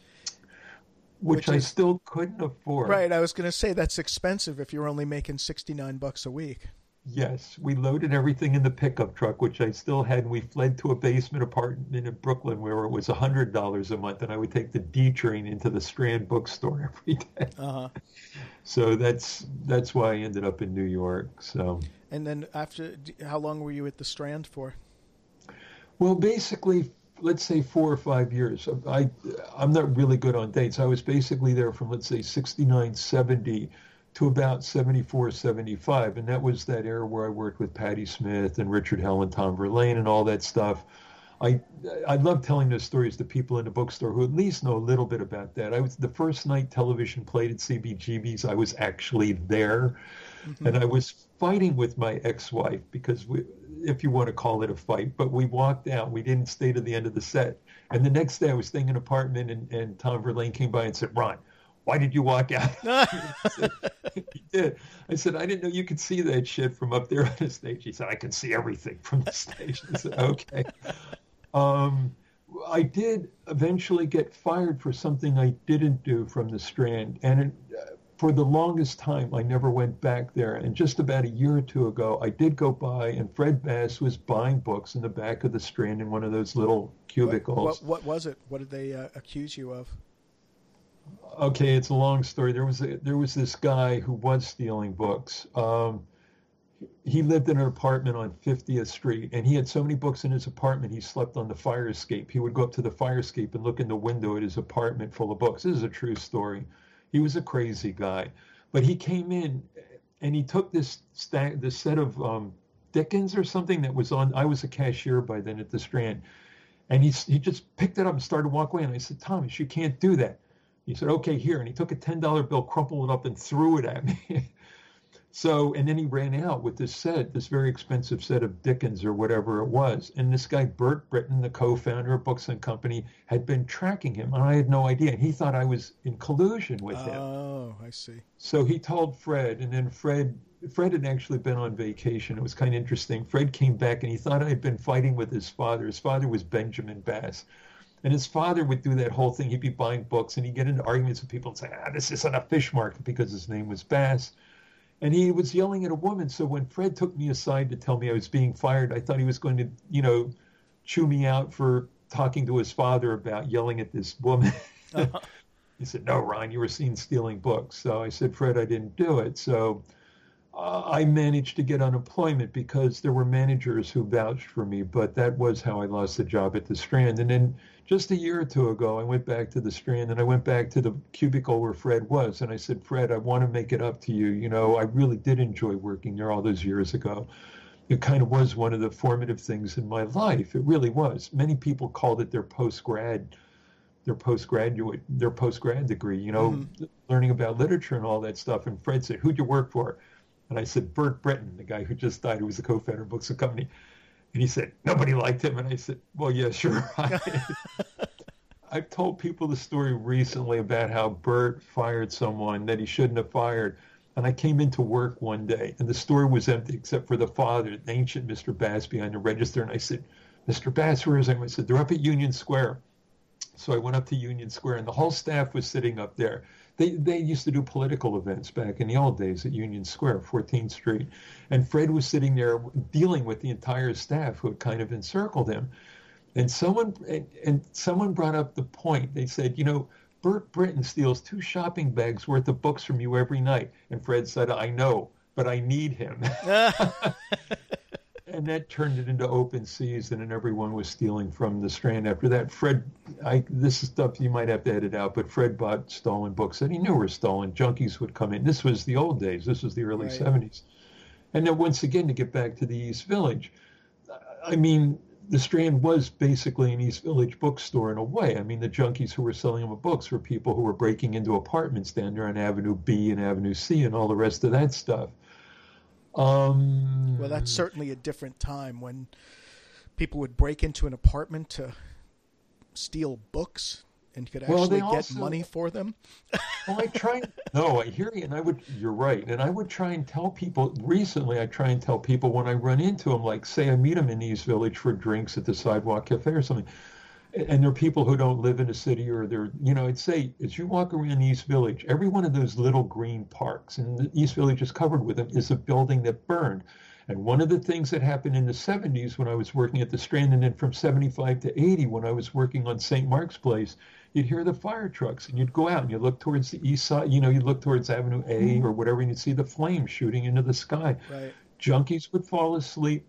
B: which
A: Which
B: I
A: is
B: still couldn't afford.
A: right. I was going to say that's expensive if you're only making $69 a week.
B: Yes, we loaded everything in the pickup truck, which I still had. And we fled to a basement apartment in Brooklyn where it was $100 a month, and I would take the D train into the Strand bookstore every day.
A: Uh huh.
B: So that's why I ended up in New York. So,
A: And then how long were you at the Strand for?
B: well, basically, let's say 4 or 5 years. I'm not really good on dates. I was basically there from, let's say, 69, 70 to about 74, 75. And that was that era where I worked with Patti Smith and Richard Hell and Tom Verlaine and all that stuff. I I love telling those stories to people in the bookstore who at least know a little bit about that. I was the first night television played at CBGB's. I was actually there,
A: Hmm.
B: and I was fighting with my ex-wife because if you want to call it a fight, but we walked out. We didn't stay to the end of the set. And the next day, I was staying in an apartment, and Tom Verlaine came by and said, "Ron, why did you walk out?" I said, "He did." I said, "I didn't know you could see that shit from up there on the stage." He said, "I can see everything from the stage." I said, "Okay." Um, I did eventually get fired for something I didn't do from the Strand, and for the longest time, I never went back there. And just about a year or two ago, I did go by, and Fred Bass was buying books in the back of the Strand in one of those little
A: What
B: cubicles.
A: what was it? What did they accuse you of?
B: Okay, it's a long story. There was this guy who was stealing books. He lived in an apartment on 50th Street, and he had so many books in his apartment, he slept on the fire escape. He would go up to the fire escape and look in the window at his apartment full of books. This is a true story. He was a crazy guy, but he came in and he took this set of Dickens or something that was on. I was a cashier by then at the Strand, and he just picked it up and started to walk away. And I said, "Thomas, you can't do that." He said, "Okay, here." And he took a $10 bill, crumpled it up, and threw it at me. So, and then he ran out with this very expensive set of Dickens or whatever it was. And this guy, Bert Britton, the co-founder of Books and Company, had been tracking him. And I had no idea. And he thought I was in collusion with him.
A: Oh, I see.
B: So he told Fred, and then Fred had actually been on vacation. It was kind of interesting. Fred came back and he thought I had been fighting with his father. His father was Benjamin Bass. And his father would do that whole thing. He'd be buying books and he'd get into arguments with people and say, this isn't a fish market because his name was Bass. And he was yelling at a woman. So when Fred took me aside to tell me I was being fired, I thought he was going to, chew me out for talking to his father about yelling at this woman.
A: Uh-huh.
B: He said, "No, Ron, you were seen stealing books." So I said, "Fred, I didn't do it." So I managed to get unemployment because there were managers who vouched for me, but that was how I lost the job at the Strand. And then just a year or two ago, I went back to the Strand and I went back to the cubicle where Fred was. And I said, "Fred, I want to make it up to you. I really did enjoy working there all those years ago. It kind of was one of the formative things in my life. It really was. Many people called it their post-grad degree,
A: Hmm.
B: learning about literature and all that stuff." And Fred said, "Who'd you work for?" And I said, Bert Britton, the guy who just died, who was the co-founder of Books and Company. And he said, nobody liked him. And I said, well, yeah, sure. I've told people the story recently about how Bert fired someone that he shouldn't have fired. And I came into work one day, and the store was empty except for the father, the ancient Mr. Bass behind the register. And I said, Mr. Bass, where is he? I said, they're up at Union Square. So I went up to Union Square, and the whole staff was sitting up there. They used to do political events back in the old days at Union Square, 14th Street. And Fred was sitting there dealing with the entire staff who had kind of encircled him. And someone brought up the point. They said, Bert Britton steals 2 shopping bags worth of books from you every night. And Fred said, I know, but I need him. And that turned it into open season, and everyone was stealing from the Strand. After that, this is stuff you might have to edit out, but Fred bought stolen books that he knew were stolen. Junkies would come in. This was the old days. This was the early 70s. And then once again, to get back to the East Village, I mean, the Strand was basically an East Village bookstore in a way. I mean, the junkies who were selling them books were people who were breaking into apartments down there on Avenue B and Avenue C and all the rest of that stuff.
A: Well, that's certainly a different time when people would break into an apartment to steal books and you could actually get money for them.
B: Well, I hear you, and you're right. And I would try and tell people, recently I try and tell people when I run into them, like say I meet them in East Village for drinks at the Sidewalk Cafe or something, and they're people who don't live in a city, or I'd say, as you walk around East Village, every one of those little green parks, and the East Village is covered with them, is a building that burned. And one of the things that happened in the 70s when I was working at the Strand, and then from 75 to 80 when I was working on St. Mark's Place, you'd hear the fire trucks, and you'd go out and you look towards the east side, you look towards Avenue A or whatever, and you'd see the flames shooting into the sky.
A: Right.
B: Junkies would fall asleep.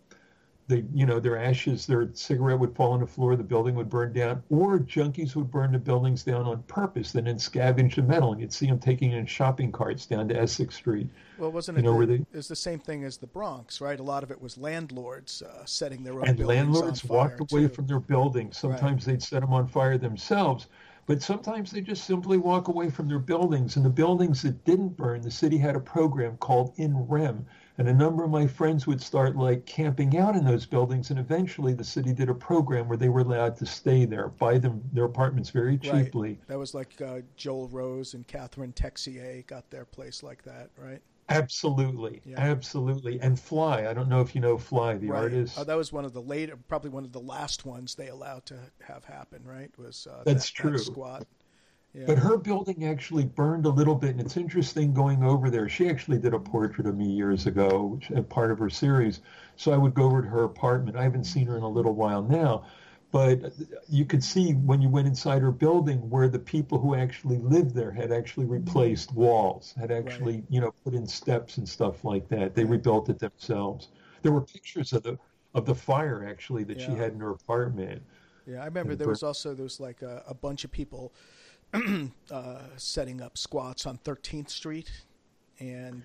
B: Their ashes, their cigarette would fall on the floor, the building would burn down, or junkies would burn the buildings down on purpose and then scavenge the metal, and you'd see them taking in shopping carts down to Essex Street.
A: Well, wasn't it? It's the same thing as the Bronx, right? A lot of it was landlords setting their own buildings on fire. And landlords
B: walked away from their buildings. Sometimes they'd set them on fire themselves, but sometimes they just simply walk away from their buildings. And the buildings that didn't burn, the city had a program called In Rem. And a number of my friends would start camping out in those buildings. And eventually the city did a program where they were allowed to stay there, buy them their apartments very cheaply.
A: Right. That was like Joel Rose and Catherine Texier got their place like that, right?
B: Absolutely. Yeah. Absolutely. And Fly. I don't know if you know Fly, the artist.
A: That was probably one of the last ones they allowed to have happen, right?
B: That's true.
A: That squat. Yeah.
B: But her building actually burned a little bit, and it's interesting going over there. She actually did a portrait of me years ago, which is part of her series. So I would go over to her apartment. I haven't seen her in a little while now, but you could see when you went inside her building where the people who actually lived there had actually replaced walls, had actually, put in steps and stuff like that. They rebuilt it themselves. There were pictures of the fire actually that she had in her apartment.
A: Yeah, I remember there was like a bunch of people setting up squats on 13th Street, and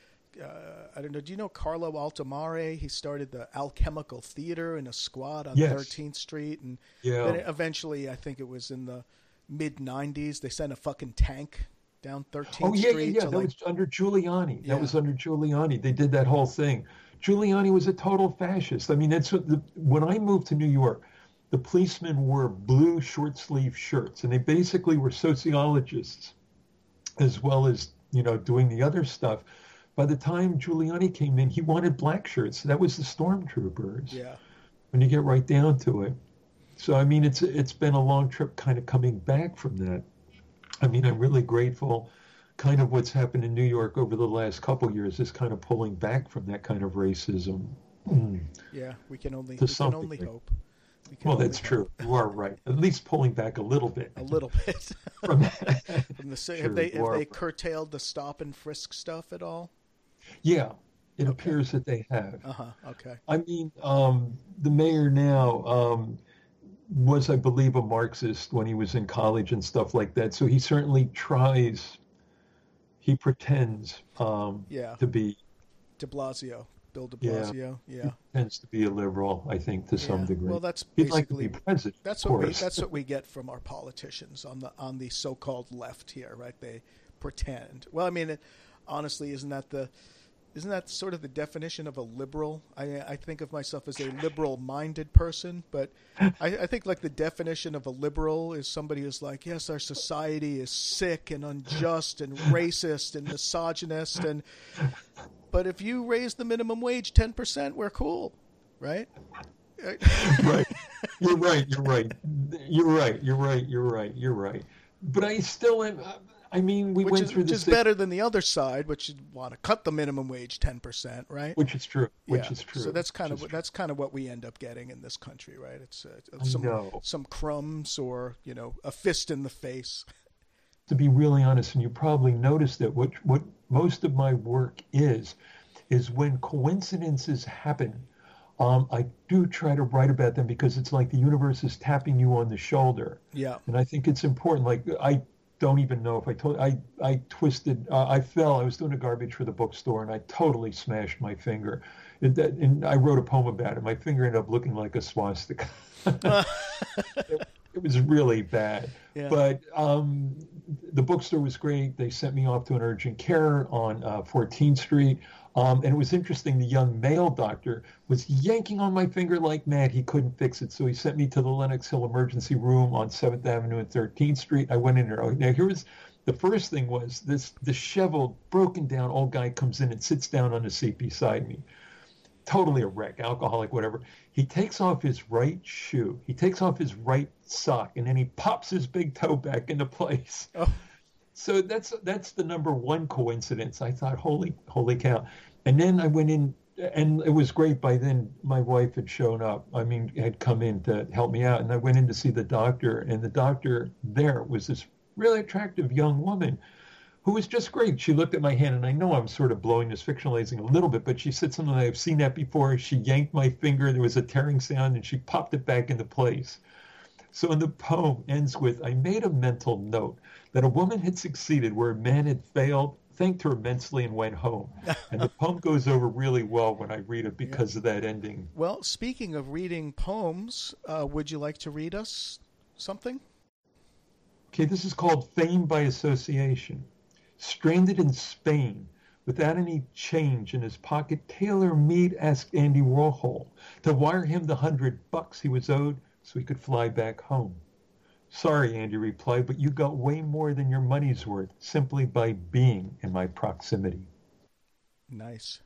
A: I don't know. Do you know Carlo Altomare? He started the Alchemical Theater in a squat on 13th Street, and then eventually, I think it was in the mid '90s, they sent a fucking tank down 13th Street.
B: Yeah. That was under Giuliani. That was under Giuliani. They did that whole thing. Giuliani was a total fascist. I mean, that's when I moved to New York. The policemen wore blue short-sleeve shirts, and they basically were sociologists as well as, doing the other stuff. By the time Giuliani came in, he wanted black shirts. That was the stormtroopers.
A: Yeah.
B: When you get right down to it. So, I mean, it's been a long trip kind of coming back from that. I mean, I'm really grateful. Kind of what's happened in New York over the last couple of years is kind of pulling back from that kind of racism.
A: Yeah, we can only hope.
B: Well, that's true. You are right. At least pulling back a little bit.
A: A little bit. From the
B: sure,
A: have they curtailed the stop and frisk stuff at all?
B: Yeah, it appears that they have.
A: Okay.
B: I mean, the mayor now was, I believe, a Marxist when he was in college and stuff like that. So he certainly pretends to be.
A: De Blasio. Bill de Blasio,
B: He tends to be a liberal, I think, to some degree.
A: Well, that's
B: He'd like
A: basically
B: to be president.
A: That's what we get from our politicians on the so-called left here, right? They pretend. Well, I mean, honestly, isn't that the isn't that sort of the definition of a liberal? I think of myself as a liberal-minded person, but I think like the definition of a liberal is somebody who's like, yes, our society is sick and unjust and racist and misogynist, but if you raise the minimum wage 10%, we're cool, right?
B: Right. You're right. You're right. You're right. You're right. You're right. You're right. But I still am. I mean, we went through this.
A: Which is better than the other side, which want to cut the minimum wage 10%, right?
B: Which is true. Which
A: Yeah.
B: is true.
A: So that's kind of what we end up getting in this country, right? It's some crumbs or a fist in the face.
B: To be really honest, and you probably noticed that what most of my work is when coincidences happen. I do try to write about them because it's like the universe is tapping you on the shoulder.
A: Yeah.
B: And I think it's important. Like, I don't even know if I twisted, I fell. I was doing a garbage for the bookstore and I totally smashed my finger. And I wrote a poem about it. My finger ended up looking like a swastika. It was really bad.
A: Yeah.
B: But the bookstore was great. They sent me off to an urgent care on 14th Street. And it was interesting. The young male doctor was yanking on my finger like mad. He couldn't fix it. So he sent me to the Lenox Hill emergency room on 7th Avenue and 13th Street. I went in there. Now, the first thing was this disheveled, broken down old guy comes in and sits down on the seat beside me. Totally a wreck, alcoholic, whatever. He takes off his right shoe. He takes off his right sock, and then he pops his big toe back into place.
A: Oh.
B: So that's the number one coincidence. I thought, holy cow. And then I went in, and it was great. By then, my wife had shown up. I mean, had come in to help me out. And I went in to see the doctor, and the doctor there was this really attractive young woman who was just great. She looked at my hand, and I know I'm sort of blowing this, fictionalizing a little bit, but she said something like, I've seen that before. She yanked my finger. There was a tearing sound, and she popped it back into place. So in the poem ends with, I made a mental note that a woman had succeeded where a man had failed, thanked her immensely, and went home. And the poem goes over really well when I read it because of that ending.
A: Well, speaking of reading poems, would you like to read us something?
B: Okay, this is called Fame by Association. Stranded in Spain, without any change in his pocket, Taylor Mead asked Andy Warhol to wire him the $100 he was owed so he could fly back home. Sorry, Andy replied, but you got way more than your money's worth simply by being in my proximity.
A: Nice.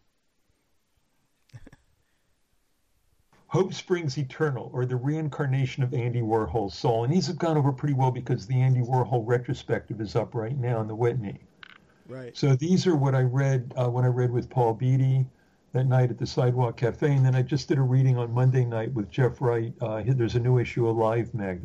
B: Hope Springs Eternal, or the reincarnation of Andy Warhol's soul. And these have gone over pretty well because the Andy Warhol retrospective is up right now in the Whitney.
A: Right.
B: So these are what I read when I read with Paul Beatty that night at the Sidewalk Cafe. And then I just did a reading on Monday night with Jeff Wright. There's a new issue of Live Mag.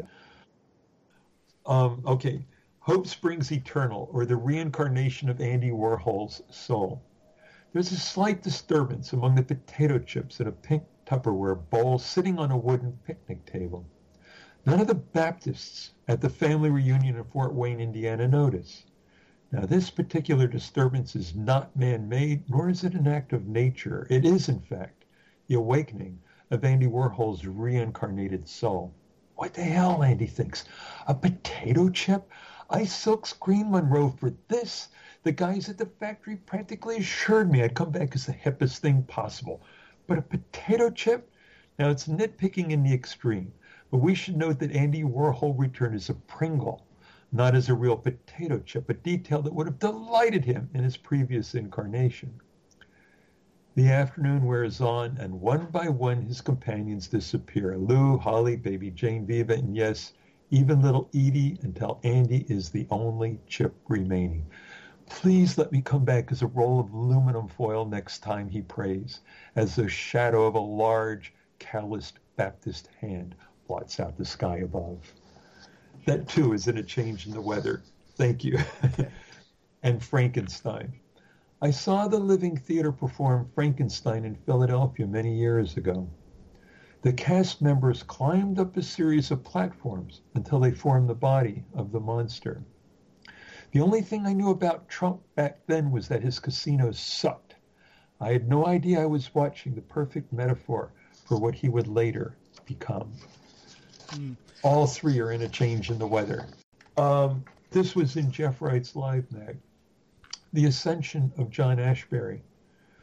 B: Okay. Hope Springs Eternal, or the reincarnation of Andy Warhol's soul. There's a slight disturbance among the potato chips in a pink Tupperware bowl sitting on a wooden picnic table. None of the Baptists at the family reunion in Fort Wayne, Indiana notice. Now, this particular disturbance is not man-made, nor is it an act of nature. It is, in fact, the awakening of Andy Warhol's reincarnated soul. What the hell, Andy thinks. A potato chip? I silkscreened Monroe for this. The guys at the factory practically assured me I'd come back as the hippest thing possible. But a potato chip? Now, it's nitpicking in the extreme, but we should note that Andy Warhol returned as a Pringle, not as a real potato chip, a detail that would have delighted him in his previous incarnation. The afternoon wears on, and one by one his companions disappear. Lou, Holly, baby Jane, Viva, and yes, even little Edie, until Andy is the only chip remaining. Please let me come back as a roll of aluminum foil next time, he prays, as the shadow of a large, calloused Baptist hand blots out the sky above. That, too, is in A Change in the Weather. Thank you. And Frankenstein. I saw the Living Theater perform Frankenstein in Philadelphia many years ago. The cast members climbed up a series of platforms until they formed the body of the monster. The only thing I knew about Trump back then was that his casino sucked. I had no idea I was watching the perfect metaphor for what he would later become. All three are in A Change in the Weather. This was in Jeff Wright's Live Mag. The Ascension of John Ashbery.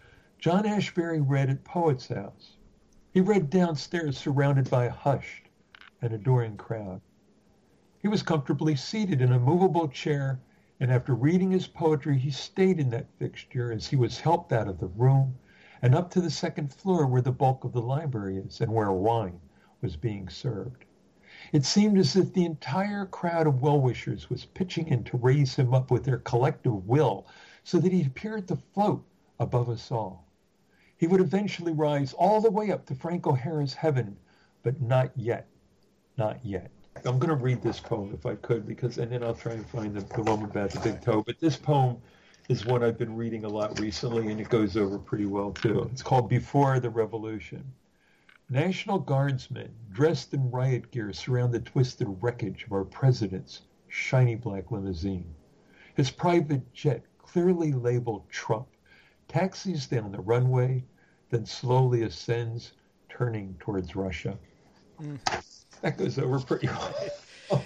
B: John Ashbery read at Poet's House. He read downstairs surrounded by a hushed and adoring crowd. He was comfortably seated in a movable chair, and after reading his poetry, he stayed in that fixture as he was helped out of the room and up to the second floor where the bulk of the library is and where wine was being served. It seemed as if the entire crowd of well-wishers was pitching in to raise him up with their collective will so that he appeared to float above us all. He would eventually rise all the way up to Frank O'Hara's heaven, but not yet, not yet. I'm going to read this poem if I could, and then I'll try and find the one about the big toe. But this poem is one I've been reading a lot recently, and it goes over pretty well, too. It's called Before the Revolution. National Guardsmen dressed in riot gear surround the twisted wreckage of our president's shiny black limousine. His private jet, clearly labeled Trump, taxis down the runway, then slowly ascends, turning towards Russia. That goes over pretty well.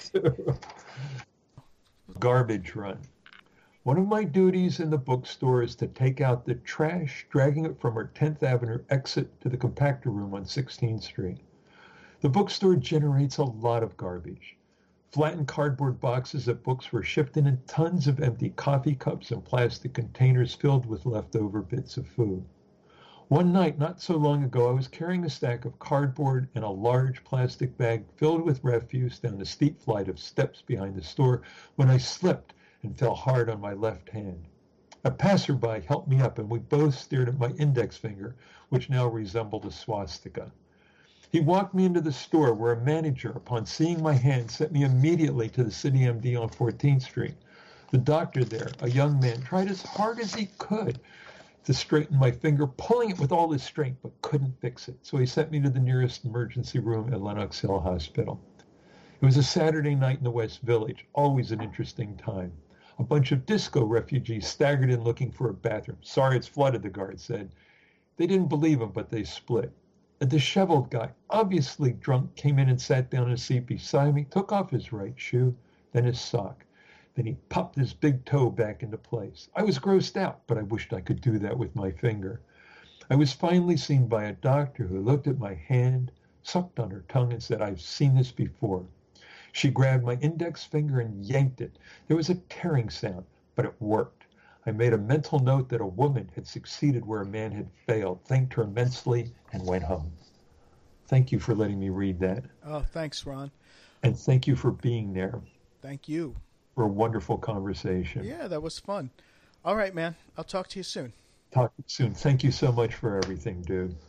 B: Garbage run. One of my duties in the bookstore is to take out the trash, dragging it from our 10th Avenue exit to the compactor room on 16th Street. The bookstore generates a lot of garbage. Flattened cardboard boxes that books were shipped in, and tons of empty coffee cups and plastic containers filled with leftover bits of food. One night, not so long ago, I was carrying a stack of cardboard and a large plastic bag filled with refuse down the steep flight of steps behind the store when I slipped and fell hard on my left hand. A passerby helped me up, and we both stared at my index finger, which now resembled a swastika. He walked me into the store where a manager, upon seeing my hand, sent me immediately to the City MD on 14th Street. The doctor there, a young man, tried as hard as he could to straighten my finger, pulling it with all his strength, but couldn't fix it. So he sent me to the nearest emergency room at Lenox Hill Hospital. It was a Saturday night in the West Village, always an interesting time. A bunch of disco refugees staggered in looking for a bathroom. Sorry, it's flooded, the guard said. They didn't believe him, but they split. A disheveled guy, obviously drunk, came in and sat down in a seat beside me, took off his right shoe, then his sock. Then he popped his big toe back into place. I was grossed out, but I wished I could do that with my finger. I was finally seen by a doctor who looked at my hand, sucked on her tongue, and said, "I've seen this before." She grabbed my index finger and yanked it. There was a tearing sound, but it worked. I made a mental note that a woman had succeeded where a man had failed, thanked her immensely, and went home. Thank you for letting me read that.
A: Oh, thanks, Ron.
B: And thank you for being there.
A: Thank you.
B: For a wonderful conversation.
A: Yeah, that was fun. All right, man. I'll talk to you soon.
B: Talk to you soon. Thank you so much for everything, dude.